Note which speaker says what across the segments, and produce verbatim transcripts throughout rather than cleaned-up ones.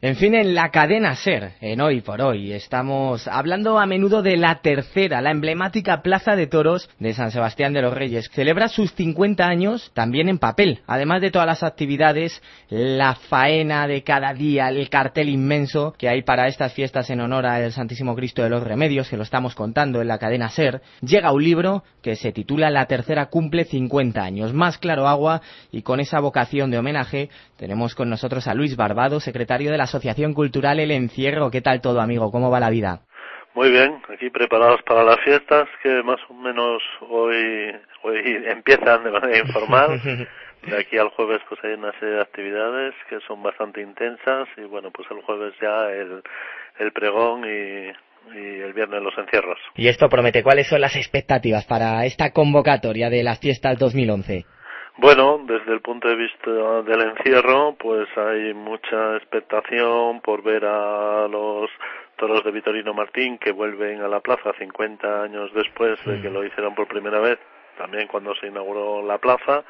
Speaker 1: En fin, en la cadena SER, en Hoy por Hoy, estamos hablando a menudo de la tercera, la emblemática Plaza de Toros de San Sebastián de los Reyes. Celebra sus cincuenta años también en papel, además de todas las actividades, la faena de cada día, el cartel inmenso que hay para estas fiestas en honor al Santísimo Cristo de los Remedios, que lo estamos contando en la cadena SER. Llega un libro que se titula La tercera cumple cincuenta años, más claro agua, y con esa vocación de homenaje tenemos con nosotros a Luis Barbado, secretario de la Asociación Cultural El Encierro. ¿Qué tal todo, amigo? ¿Cómo va la vida?
Speaker 2: Muy bien, aquí preparados para las fiestas que más o menos hoy, hoy empiezan de manera informal. De aquí al jueves pues hay una serie de actividades que son bastante intensas y bueno, pues el jueves ya el, el pregón y, y el viernes los encierros.
Speaker 1: Y esto promete. ¿Cuáles son las expectativas para esta convocatoria de las fiestas dos mil once?
Speaker 2: Bueno, desde el punto de vista del encierro, pues hay mucha expectación por ver a los toros de Vitorino Martín que vuelven a la plaza cincuenta años después de que lo hicieron por primera vez, también cuando se inauguró la plaza,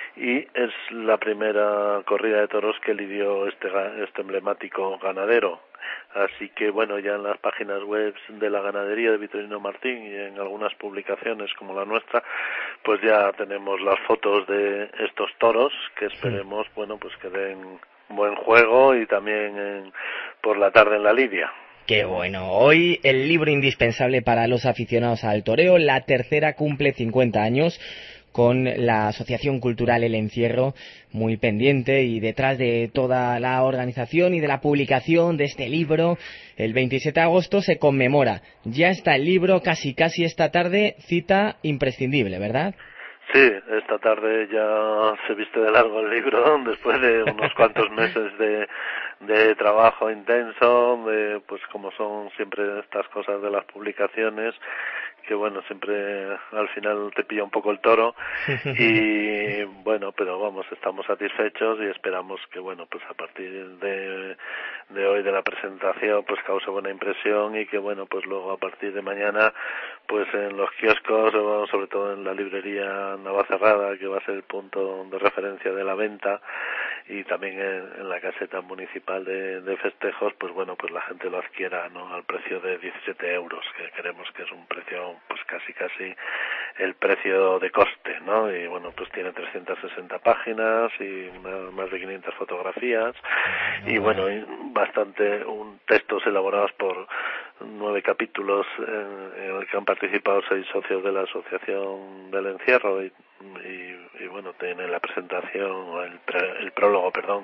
Speaker 2: y es la primera corrida de toros que lidió este, este emblemático ganadero. Así que bueno, ya en las páginas web de la ganadería de Vitorino Martín y en algunas publicaciones como la nuestra, pues ya tenemos las fotos de estos toros que esperemos, sí, bueno, pues que den buen juego y también en, por la tarde en la lidia.
Speaker 1: Qué bueno. Hoy el libro indispensable para los aficionados al toreo, La tercera cumple cincuenta años, con la Asociación Cultural El Encierro muy pendiente y detrás de toda la organización y de la publicación de este libro. El veintisiete de agosto se conmemora. Ya está el libro, casi casi esta tarde, cita imprescindible, ¿verdad?
Speaker 2: Sí, esta tarde ya se viste de largo el libro después de unos cuantos meses de, de trabajo intenso, de, pues como son siempre estas cosas de las publicaciones, que bueno, siempre al final te pilla un poco el toro y bueno, pero vamos, estamos satisfechos y esperamos que bueno, pues a partir de, de hoy de la presentación pues cause buena impresión y que bueno, pues luego a partir de mañana pues en los kioscos, sobre todo en la librería Navacerrada, que va a ser el punto de referencia de la venta, y también en, en la caseta municipal de, de festejos, pues bueno, pues la gente lo adquiera, ¿no?, al precio de diecisiete euros, que creemos que es un precio pues casi casi el precio de coste, ¿no? Y bueno, pues tiene trescientas sesenta páginas y una, más de quinientas fotografías, no, y bueno, y bastante un textos elaborados por nueve capítulos en, en el que han participado seis socios de la Asociación del Encierro y, y, y bueno, tiene la presentación, el, pre, el prólogo, perdón,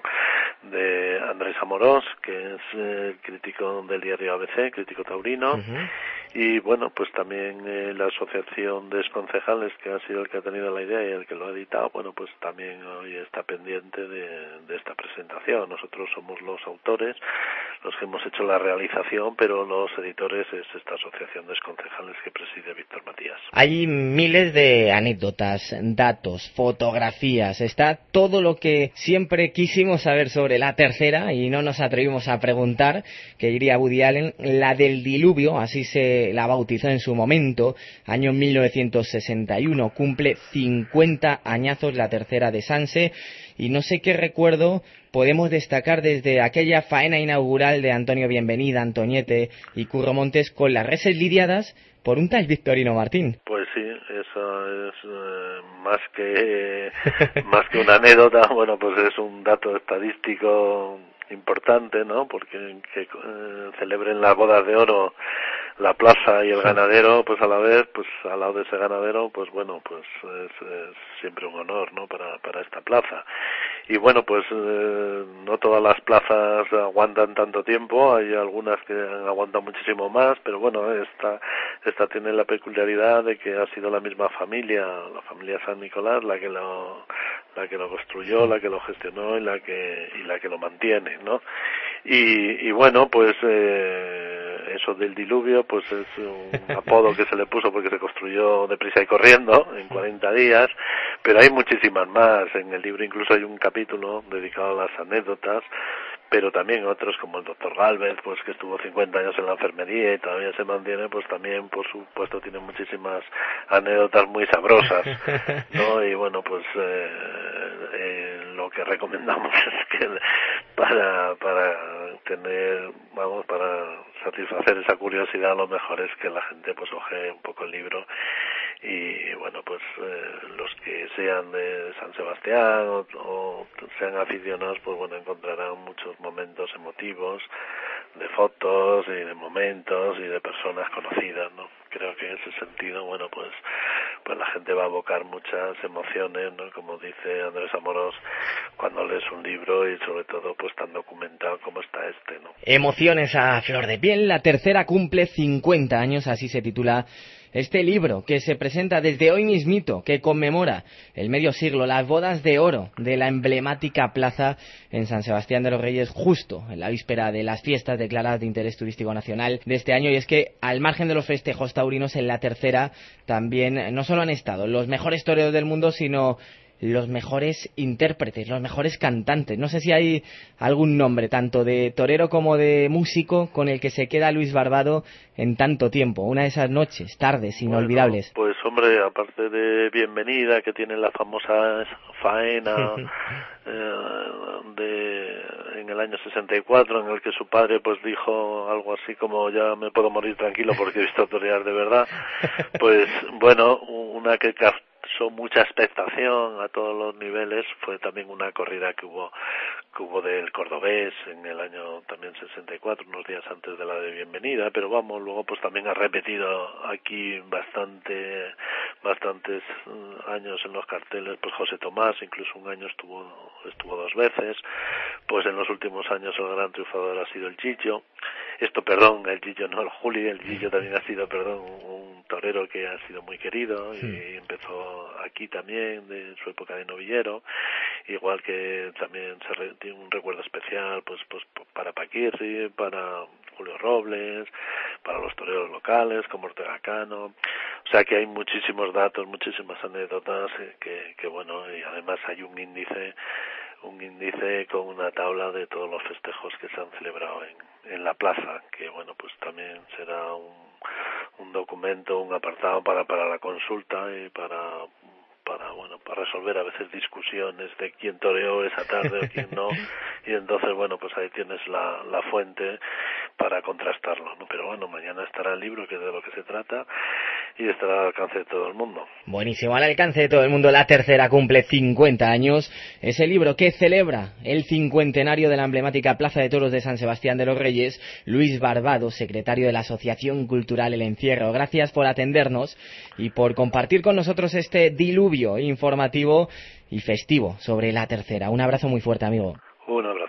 Speaker 2: de Andrés Amorós, que es eh, crítico del diario A B C, crítico taurino, uh-huh. Y bueno, pues también eh, la Asociación de Exconcejales, que ha sido el que ha tenido la idea y el que lo ha editado, bueno, pues también hoy está pendiente de, de esta presentación. Nosotros somos los autores, los que hemos hecho la realización, pero los editores es esta Asociación de Exconcejales que preside Víctor Matías.
Speaker 1: Hay miles de anécdotas, datos, fotografías, está todo lo que siempre quisimos saber sobre la tercera y no nos atrevimos a preguntar, que diría Woody Allen, la del diluvio, así se la bautizó en su momento, año mil novecientos sesenta y uno, cumple cincuenta añazos la tercera de Sanse, y no sé qué recuerdo podemos destacar desde aquella faena inaugural de Antonio Bienvenida, Antoñete y Curro Montes con las reses lidiadas por un tal Victorino Martín.
Speaker 2: Pues sí, eso es eh, más que más que una anécdota, bueno, pues es un dato estadístico importante, ¿no? Porque que eh, celebren las bodas de oro la plaza y el ganadero, pues a la vez, pues al lado de ese ganadero, pues bueno, pues es, es siempre un honor, ¿no?, para para esta plaza. Y bueno, pues eh, no todas las plazas aguantan tanto tiempo, hay algunas que aguantan muchísimo más, pero bueno, esta esta tiene la peculiaridad de que ha sido la misma familia, la familia San Nicolás, la que lo la que lo construyó, la que lo gestionó y la que y la que lo mantiene, ¿no? Y, y bueno, pues eh, eso del diluvio, pues es un apodo que se le puso porque se construyó deprisa y corriendo en cuarenta días, pero hay muchísimas más. En el libro incluso hay un capítulo dedicado a las anécdotas, pero también otros como el doctor Gálvez, pues que estuvo cincuenta años en la enfermería y todavía se mantiene, pues también por supuesto tiene muchísimas anécdotas muy sabrosas, ¿no? Y bueno, pues eh, eh, lo que recomendamos es que para para tener, vamos, para satisfacer esa curiosidad, lo mejor es que la gente pues ojee un poco el libro y bueno, pues eh, los que sean de San Sebastián o, o sean aficionados, pues bueno, encontrarán muchos momentos emotivos de fotos y de momentos y de personas conocidas, ¿no? Creo que en ese sentido, bueno, pues pues la gente va a evocar muchas emociones, ¿no? Como dice Andrés Amorós, cuando lees un libro y sobre todo pues tan documentado como está este, ¿no?
Speaker 1: Emociones a flor de piel. La tercera cumple cincuenta años, así se titula este libro, que se presenta desde hoy mismito, que conmemora el medio siglo, las bodas de oro de la emblemática plaza en San Sebastián de los Reyes, justo en la víspera de las fiestas declaradas de interés turístico nacional de este año. Y es que, al margen de los festejos taurinos, en la tercera también no solo han estado los mejores toreros del mundo, sino los mejores intérpretes, los mejores cantantes. No sé si hay algún nombre, tanto de torero como de músico, con el que se queda Luis Barbado en tanto tiempo. Una de esas noches, tardes inolvidables.
Speaker 2: Bueno, pues hombre, aparte de Bienvenida, que tiene la famosa faena eh, de en el año sesenta y cuatro, en el que su padre pues dijo algo así como ya me puedo morir tranquilo porque he visto torear de verdad, pues bueno, una que causó mucha expectación a todos los niveles fue también una corrida que hubo que hubo del cordobés en el año también sesenta y cuatro, unos días antes de la de Bienvenida, pero vamos, luego pues también ha repetido aquí bastante bastantes años en los carteles pues José Tomás, incluso un año estuvo estuvo dos veces, pues en los últimos años el gran triunfador ha sido el Gillo, esto perdón, el Gillo no el Juli, el Gillo también ha sido, perdón, un torero que ha sido muy querido y sí. Empezó aquí también de su época de novillero, igual que también se re, tiene un recuerdo especial pues pues para Paquirri, para Julio Robles, para los toreros locales como Ortega Cano, o sea que hay muchísimos datos, muchísimas anécdotas que, que bueno, y además hay un índice un índice con una tabla de todos los festejos que se han celebrado en, en la plaza, que bueno, pues también será un, un documento, un apartado para, para la consulta y para para bueno para resolver a veces discusiones de quién toreó esa tarde o quién no, y entonces bueno pues ahí tienes la, la fuente para contrastarlo, ¿no? Pero bueno, mañana estará el libro, que es de lo que se trata, y estará al alcance de todo el mundo.
Speaker 1: Buenísimo, al alcance de todo el mundo. La tercera cumple cincuenta años. Ese libro que celebra el cincuentenario de la emblemática Plaza de Toros de San Sebastián de los Reyes. Luis Barbado, secretario de la Asociación Cultural El Encierro. Gracias por atendernos y por compartir con nosotros este diluvio informativo y festivo sobre la tercera. Un abrazo muy fuerte, amigo.
Speaker 2: Un abrazo.